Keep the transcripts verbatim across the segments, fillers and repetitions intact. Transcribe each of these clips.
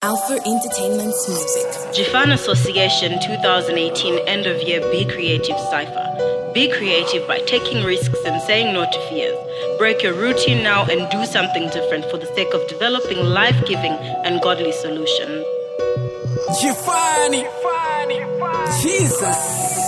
Alpha Entertainment's music. Jifan Association twenty eighteen End of Year Be Creative Cypher. Be creative by taking risks and saying no to fears. Break your routine now and do something different for the sake of developing life-giving and godly solutions. Jifani, Jesus,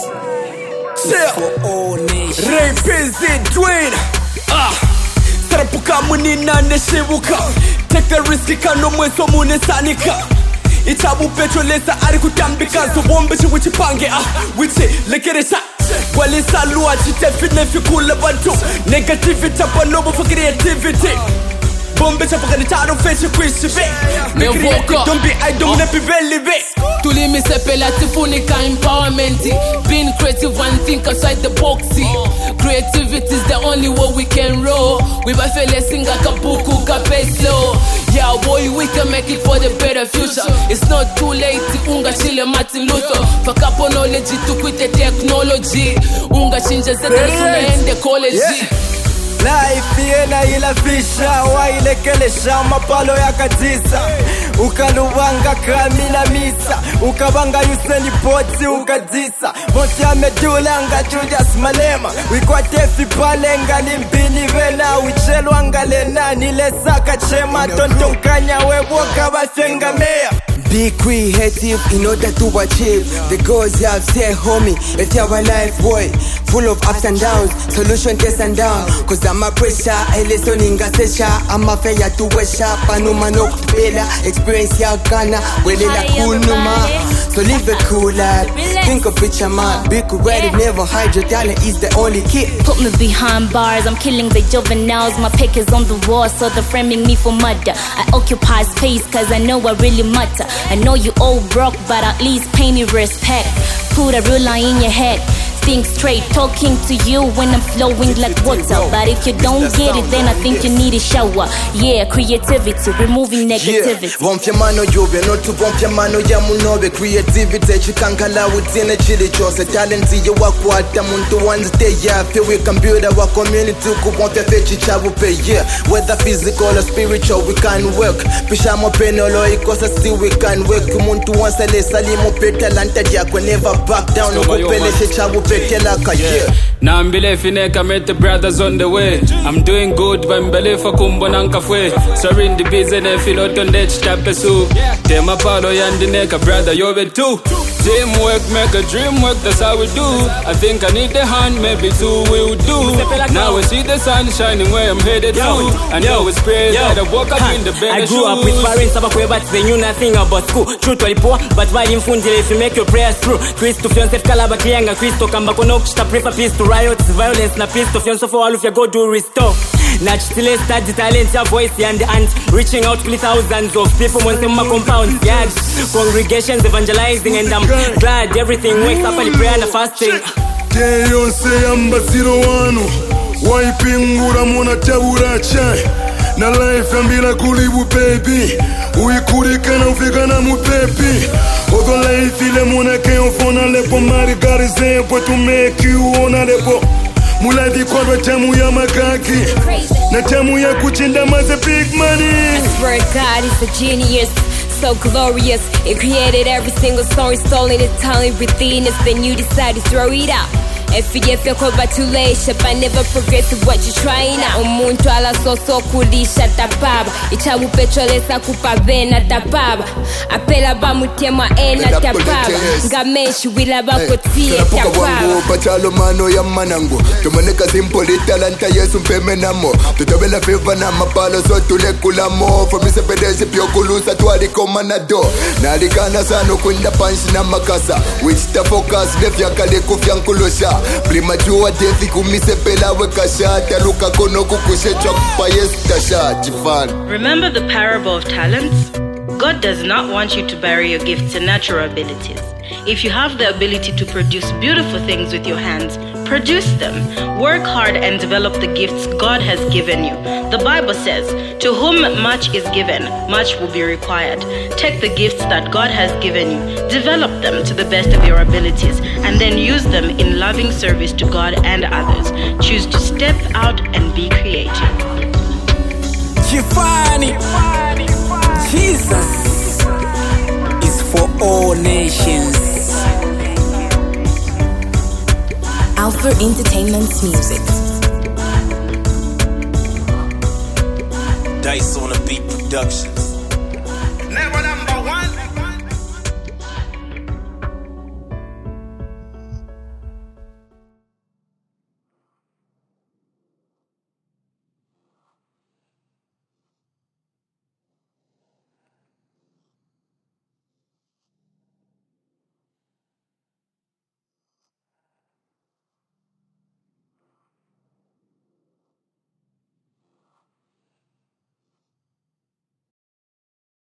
for all nations. Represent Dwayne. Ah, Sarapuka munina neshibuka. Take the risk, kano mweso mune sanika. Itabu petrolesa ari kutambika. So wombe chi wichi pange ah, wichi lekeresha. Wali salua chite fitne fikule bantu. Negativity panobo for creativity. Bombe chapaka ni taro feshi kwishi be. Don't be I don't let be belly be. Tuli mi sepela tifunika empowerment. Being creative and think outside the boxy. Creativity is the only way we can roll. We bafele singa kabuku kapeso. Yeah boy, we can make it for the better future. It's not too late. Unga chile Martin Luther. Fakapo knowledge to quit the technology. Unga chinja zeta suna ende college. Life yena ila fisha wa ile kelesha mapalo ya katisa. Ukaluwanga kamina misa. Ukabanga yuseni poti ukadisa. Monsi ya medula nga Julius Malema. Wikwa tefi pale nga limbini vena. Wichelu anga lena nile saka chema. Tontonkanya webo kabashenga mea. Be creative in order to achieve the goals you have set, homie. If you have a life, boy, full of ups and downs, solution test and down. Cause I'm a pressure, I listen in Gasesha. I'm a fair to West Shop, Panuma no Bella. Experience ya Ghana, where they like cool numa. So live a cool life, think of it, your man. Be creative, never hide your talent, is the only key. Put me behind bars, I'm killing the juveniles. My pick is on the wall, so they're framing me for murder. I occupy space, cause I know I really matter. I know you all broke, but at least pay me respect. Put a ruler in your head. Think straight, talking to you when I'm flowing like water. But if you don't get it, then I think you need a shower. Yeah, creativity, removing negativity. Vompya mano yobe, not to vompya mano ya munobe. Creativity, chikankala within a chili chose. Talent ya wakwata muntu ones day ya. Feel we can build our community, kuponte fechi chabu pe yeah. Whether physical or spiritual, we can work. Pishamo penolo, ikosa still we can work. Muntu once le salimo pe talanta jako. Never back down, ukupele she chabu pe. Yeah. Now I'm fineka met the brothers on the way. I'm doing good when believe for kumbo nankafwe. Sorry in the business feel out on that tape soup. Tema palo yandineka brother you're too. Teamwork make a dream work, that's how we do. I think I need a hand, maybe two will do. Now I see the sun shining where I'm headed to. I know it's prayer that I woke up in the bed. I grew up with parents but they knew nothing about school. Truth wali poor, but why in fundile if you make your prayers through. Christo fiance kalaba kianga Christo kamba kono kushita prefer peace to riots, violence na peace to fiance for all of you go do restore. Naturally study talent, your voice and and reaching out to thousands of people once in my compound. Yeah, congregations evangelizing and I'm glad everything wakes up and prayer and fasting. Keyo se amba zero wano waipingura mona tabura chai na life ambila kulibu baby uikurika na ufika na mupepi odo life ile mona keyo fona lepo marigari zepo to make you ona lepo muladi kwa tamu ya makaki na tamu ya kuchinda maze big money. I swear God is a genius, so glorious. It created every single song, installing the talent within us. Then you decide to throw it out. If you get feel but too late, ship I never progress with what you're trying out. Umuntu ala soso kulisha tapaba. Ichabu petrolesa kupavena tapaba. Apela ba mutema ena tapaba. Ngameshi wila ba kotie tapaba. Pachalo mano ya manango. Tumaneka simple talanta yesu mpeme namo. Tutabela feva na mapalo so tulekula mo. For me sepedesi pio kulusa tuwali komanado. Nalikana sano kwenda panshi na makasa. Which the focus lefya kale kufyankulusha. Premature death kumisepela wekasha. Taluka kono kukushecha kupayesta sha. Jifan. Remember the parable of talents? God does not want you to bury your gifts and natural abilities. If you have the ability to produce beautiful things with your hands, produce them. Work hard and develop the gifts God has given you. The Bible says, to whom much is given, much will be required. Take the gifts that God has given you, develop them to the best of your abilities, and then use them in loving service to God and others. Choose to step out and be creative. Jifani, Jesus. nations. Alpha Entertainment's music. Dice on a Beat Productions.